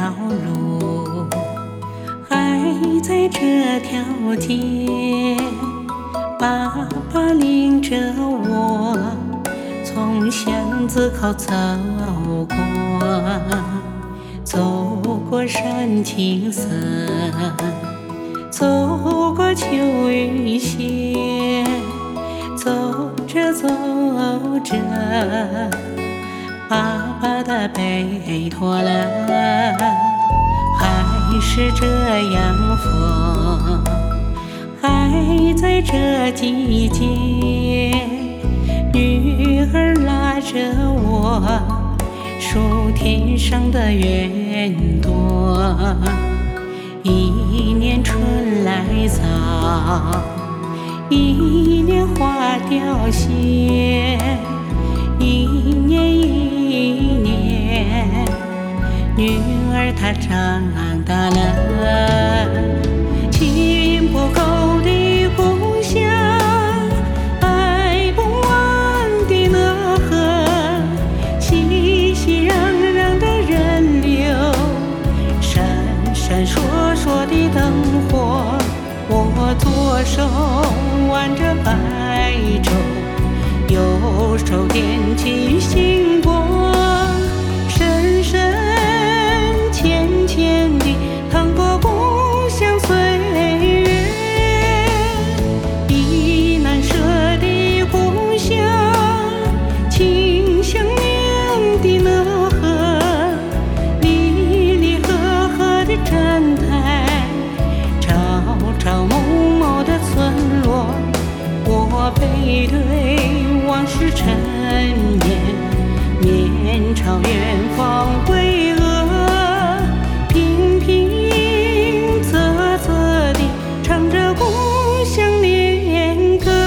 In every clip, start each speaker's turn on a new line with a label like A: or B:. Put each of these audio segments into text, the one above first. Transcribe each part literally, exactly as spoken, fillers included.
A: 条路，还在这条街。爸爸领着我从巷子口走过，走过山青色，走过秋雨歇，走着走着，爸爸的背脱了，还是这样风，还在这季节。女儿拉着我数天上的云朵，一年春来早，一年花凋谢，一年一年，女儿她长大了。情不够的故乡，爱不完的讷河，熙熙攘攘的人流，闪闪烁烁的灯火。我左手挽着白粥，右手点起星光，深深浅浅地淌过故乡岁月。已难舍的故乡，情相连的讷河，离离合合的站台，朝朝暮暮的村落。我背对往事陈年，面朝远方巍峨，平平仄仄地唱着故乡恋歌。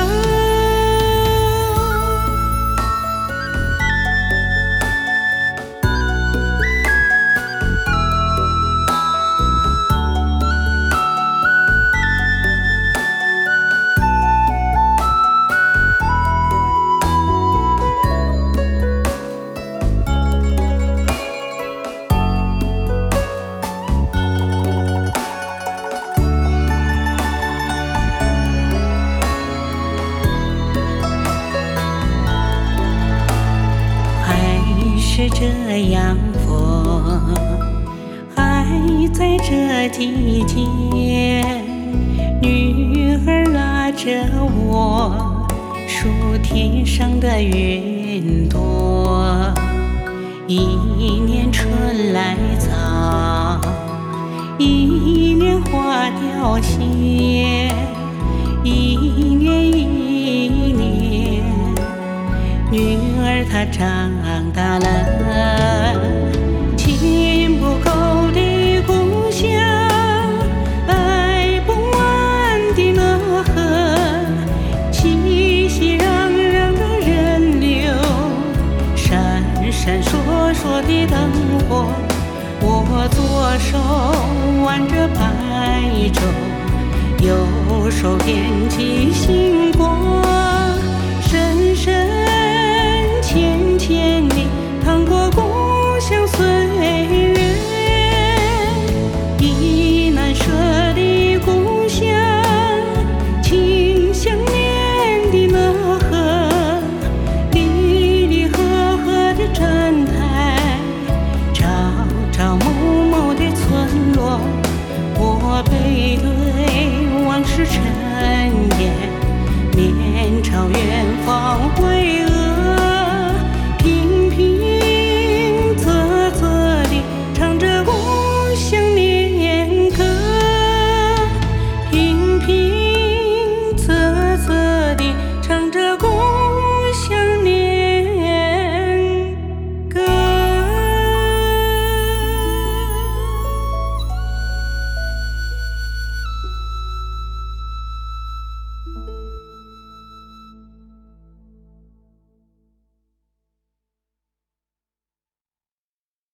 A: 是这样风，还在这季节。女儿拉着我数天上的云朵，一年春来早，一年花凋谢，一年一年，女儿她长大了。情不够的故乡，爱不完的讷河，熙熙攘攘的人流，闪闪烁烁的灯火。我左手挽着白粥，右手点起星光，深深浅浅地淌过故乡岁月。已难舍的故乡，情相连的讷河，离离合合的站台，朝朝暮暮的村落。我背对往事陈年，面朝远方。